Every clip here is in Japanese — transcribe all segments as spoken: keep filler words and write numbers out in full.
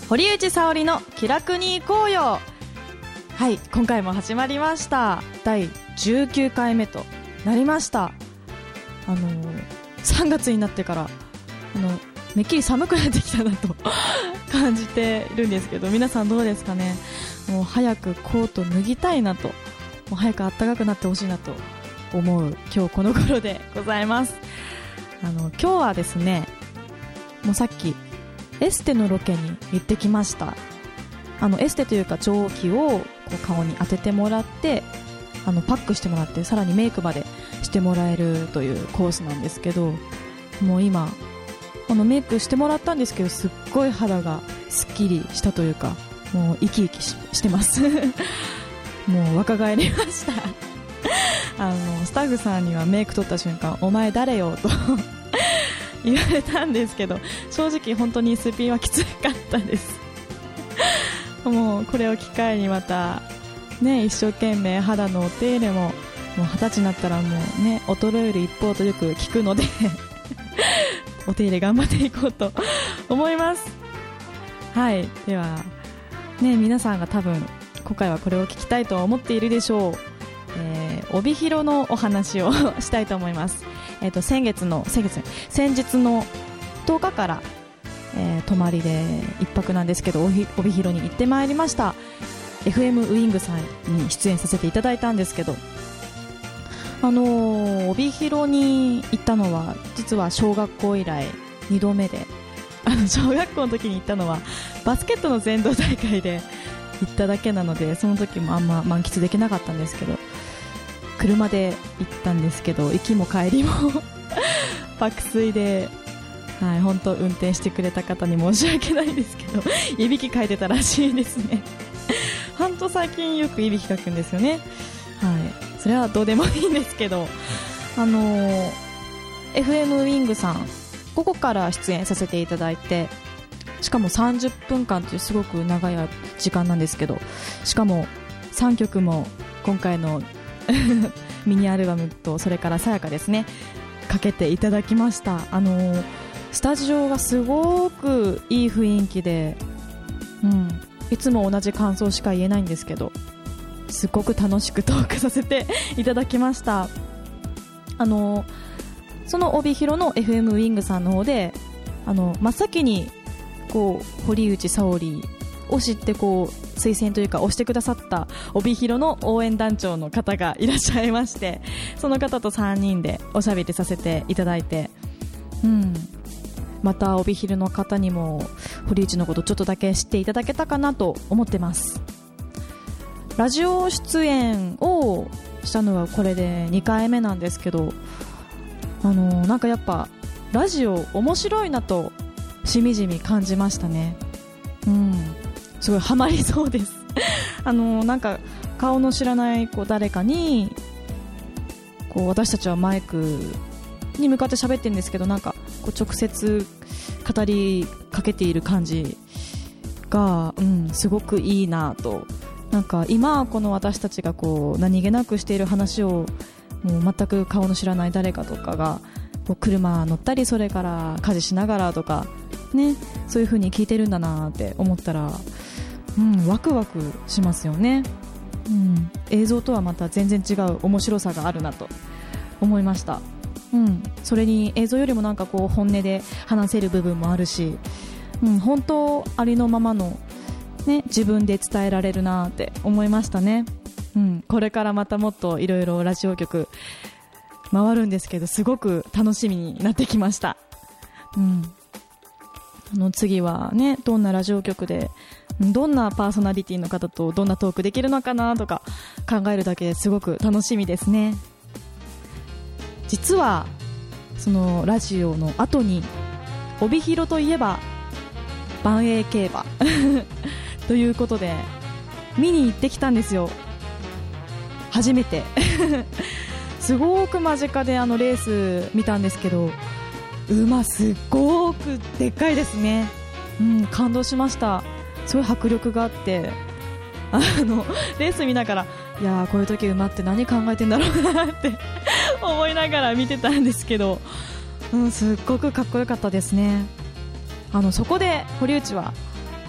堀内沙織の気楽に行こうよ。はい、今回も始まりました。だいじゅうきゅうかいめとなりました。あのー、さんがつになってからあのめっきり寒くなってきたなと感じているんですけど、皆さんどうですかね。もう早くコート脱ぎたいなと、もう早く暖かくなってほしいなと思う今日この頃でございます。あの今日はですね、もうさっきエステのロケに行ってきました。あのエステというか蒸気をこう顔に当ててもらって、あのパックしてもらって、さらにメイクまでしてもらえるというコースなんですけど、もう今このメイクしてもらったんですけど、すっごい肌がすっきりしたというか、もう生き生き し, してますもう若返りましたあのスタッフさんにはメイク取った瞬間、お前誰よと言われたんですけど、正直本当にすっぴんはきつかったですもうこれを機会にまたね、一生懸命肌のお手入れも、もう二十歳になったらもうね、衰える一方とよく聞くのでお手入れ頑張っていこうと思います。はい、ではね、皆さんが多分今回はこれを聞きたいと思っているでしょう。えー、帯広のお話をしたいと思います。えーと、先月の先月先日のとおかから、えー、泊まりで一泊なんですけど、帯広に行ってまいりました。 エフエム ウイングさんに出演させていただいたんですけど、あのー、帯広に行ったのは実は小学校以来にどめで、あの小学校の時に行ったのはバスケットの全道大会で行っただけなので、その時もあんま満喫できなかったんですけど、車で行ったんですけど、行きも帰りも爆睡で、はい、本当運転してくれた方に申し訳ないですけどいびきかいてたらしいですね本当最近よくいびきかくんですよね。はい、それはどうでもいいんですけど、あのー、エフエム ウイングさん、ここから出演させていただいて、しかもさんじゅっぷんかんというすごく長い時間なんですけど、しかもさんきょくも今回のミニアルバムと、それからさやかですね、かけていただきました。あのー、スタジオがすごくいい雰囲気で、うん、いつも同じ感想しか言えないんですけど、すごく楽しくトークさせていただきました。あのその帯広の エフエム ウイングさんの方で、あの真っ先にこう堀内沙織を知ってこう推薦というか推してくださった帯広の応援団長の方がいらっしゃいまして、その方とさんにんでおしゃべりさせていただいて、うん、また帯広の方にも堀内のことちょっとだけ知っていただけたかなと思ってます。ラジオ出演をしたのはこれでにかいめなんですけど、あのなんかやっぱラジオ面白いなとしみじみ感じましたね。うん、すごいハマりそうですあのなんか顔の知らないこう誰かにこう私たちはマイクに向かって喋ってるんですけど、なんかこう直接語りかけている感じが、うん、すごくいいなと。なんか今この私たちがこう何気なくしている話を、もう全く顔の知らない誰かとかがこう車乗ったり、それから家事しながらとかね、そういう風に聞いてるんだなって思ったら、うん、ワクワクしますよね。うん、映像とはまた全然違う面白さがあるなと思いました。うん、それに映像よりもなんかこう本音で話せる部分もあるし、うん、本当ありのままの、ね、自分で伝えられるなって思いましたね。うん、これからまたもっといろいろラジオ局回るんですけど、すごく楽しみになってきました。うん、あの次はね、どんなラジオ局でどんなパーソナリティの方とどんなトークできるのかなとか考えるだけですごく楽しみですね。実はそのラジオの後に帯広といえば万栄競馬ということで見に行ってきたんですよ、初めてすごく間近であのレース見たんですけど、馬すっごくでっかいですね。うん、感動しました。すごい迫力があって、あのレース見ながら、いやーこういう時馬って何考えてんだろうなって思いながら見てたんですけど、うん、すっごくかっこよかったですね。あのそこで堀内は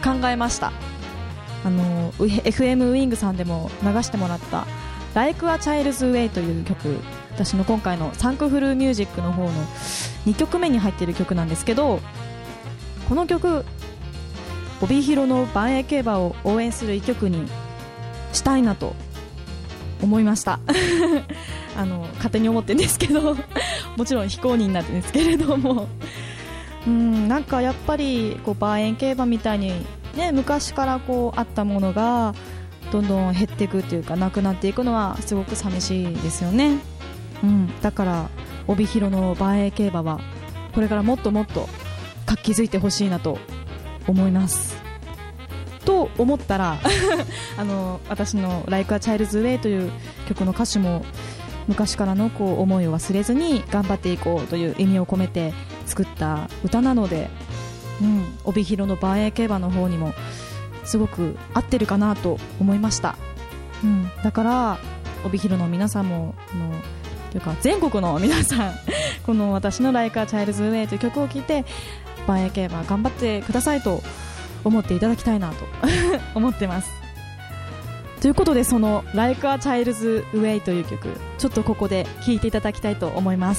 考えました。あの エフエム ウィングさんでも流してもらったLike a Child's Way という曲、私の今回のサンクフルミュージックの方のにきょくめに入っている曲なんですけど、この曲帯広の万栄競馬を応援する一曲にしたいなと思いましたあの勝手に思ってるんですけどもちろん非公認なんですけれどもうんなんかやっぱりこう万栄競馬みたいに、ね、昔からこうあったものがどんどん減っていくというかなくなっていくのはすごく寂しいですよね、うん、だから帯広の万栄競馬はこれからもっともっと活気づいてほしいなと思いますと思ったらあの私の Like a Child's Way という曲の歌詞も昔からのこう思いを忘れずに頑張っていこうという意味を込めて作った歌なので、うん、帯広の万栄競馬の方にもすごく合ってるかなと思いました、うん、だから帯広の皆さんもあのというか全国の皆さんこの私の Like a Child's Way という曲を聴いて万栄競馬頑張ってくださいと思っていただきたいなと思ってます。ということでその Like a Child's Way という曲ちょっとここで聴いていただきたいと思います。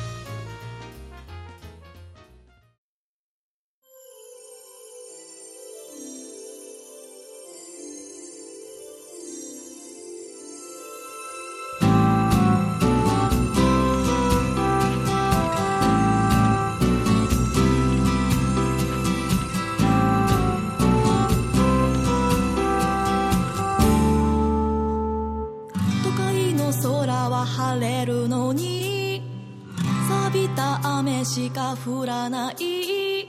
晴れるのに錆びた雨しか降らない、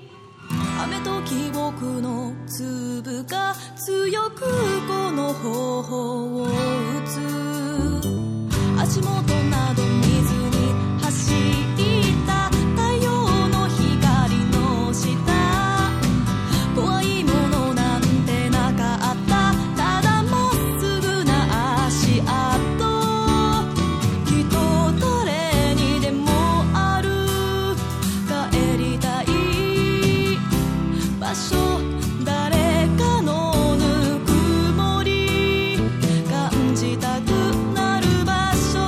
雨と記憶の粒が強くこの頬を打つ、足元など見ずに走った太陽の光の下、怖いものなんてなかった、ただまっすぐな足跡、場所誰かのぬくもり感じたくなる場所、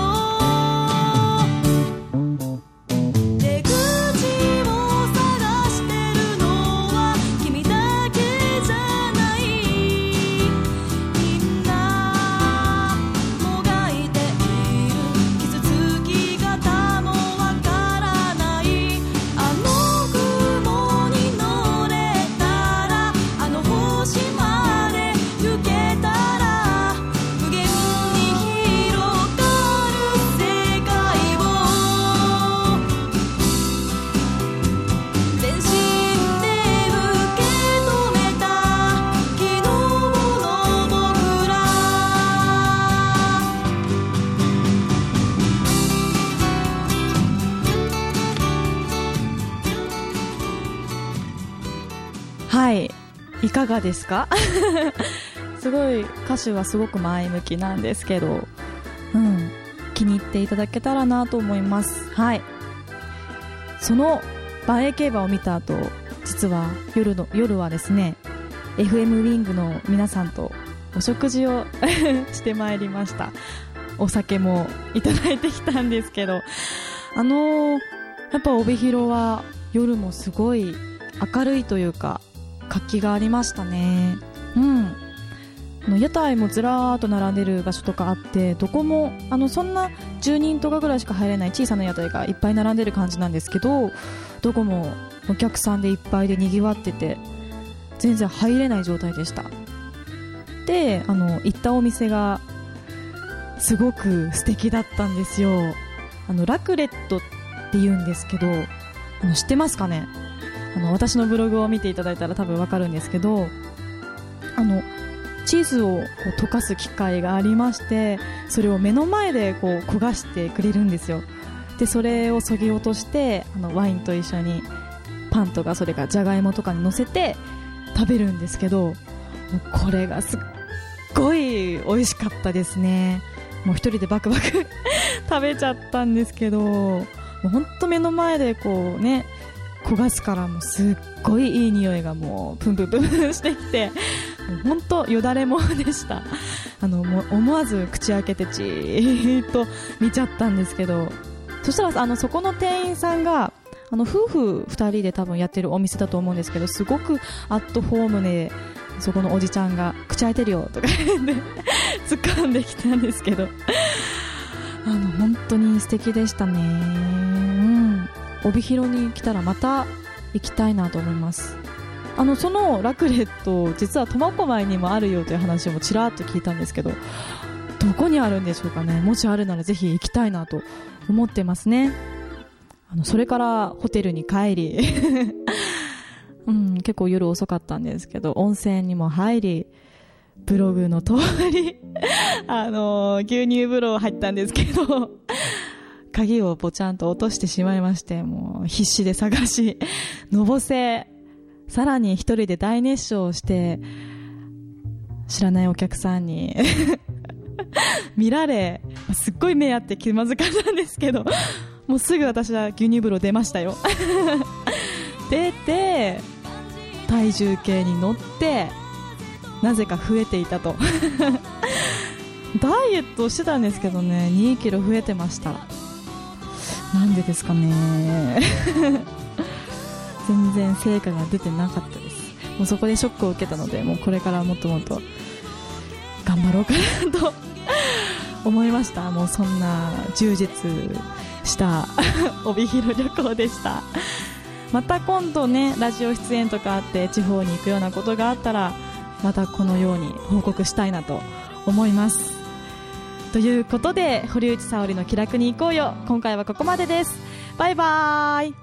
出口を探してるのは君だけじゃない、みんなもがいている、傷つき方もわからない、あの雲に乗れ星まで行けたら無限に広がる世界を全身で受け止めた昨日の僕ら、 はいいかがですかすごい歌詞はすごく前向きなんですけど、うん、気に入っていただけたらなと思います。はい、その万栄競馬を見た後、実は夜の夜はですね エフエム ウィングの皆さんとお食事をしてまいりました。お酒もいただいてきたんですけど、あのー、やっぱ帯広は夜もすごい明るいというか活気がありましたね。うん、あの屋台もずらーっと並んでる場所とかあって、どこもあのそんなじゅうにんとかぐらいしか入れない小さな屋台がいっぱい並んでる感じなんですけど、どこもお客さんでいっぱいでにぎわってて全然入れない状態でした。で、あの行ったお店がすごく素敵だったんですよ。あのラクレットって言うんですけど、あの知ってますかね。あの私のブログを見ていただいたら多分わかるんですけど、あのチーズをこう溶かす機械がありまして、それを目の前でこう焦がしてくれるんですよ。でそれをそぎ落としてあのワインと一緒にパンとかそれからじゃがいもとかに乗せて食べるんですけど、もうこれがすっごい美味しかったですね。もう一人でバクバク食べちゃったんですけど、もうほんと目の前でこうね焦がすからもうすっごいいい匂いがもうプンプンプンプンしてきて、もう本当よだれもんでした。あのもう思わず口開けてじーっと見ちゃったんですけど、そしたらあのそこの店員さんがあの夫婦ふたりで多分やってるお店だと思うんですけど、すごくアットホームで、そこのおじちゃんが口開いてるよとか言って突っ込んできたんですけど、あの本当に素敵でしたね。うん、帯広に来たらまた行きたいなと思います。あのそのラクレット、実は苫小牧にもあるよという話もちらっと聞いたんですけど、どこにあるんでしょうかね。もしあるならぜひ行きたいなと思ってますね。あのそれからホテルに帰り、うん、結構夜遅かったんですけど、温泉にも入り、ブログの通りあの牛乳風呂入ったんですけど、鍵をぽちゃんと落としてしまいまして、もう必死で探し、のぼせ、さらに一人で大熱唱して、知らないお客さんに見られ、すっごい目あって気まずかったんですけど、もうすぐ私は牛乳風呂出ましたよ出て体重計に乗って、なぜか増えていたとダイエットしてたんですけどね、にキロ増えてました。なんでですかね全然成果が出てなかったです。もうそこでショックを受けたので、もうこれからもっともっと頑張ろうかなと思いました。もうそんな充実した帯広旅行でした。また今度ね、ラジオ出演とかあって地方に行くようなことがあったら、またこのように報告したいなと思います。ということで、堀内沙織の気楽に行こうよ、今回はここまでです。バイバーイ。